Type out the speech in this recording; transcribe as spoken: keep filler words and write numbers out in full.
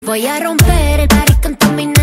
Voy a romper el party con toda mi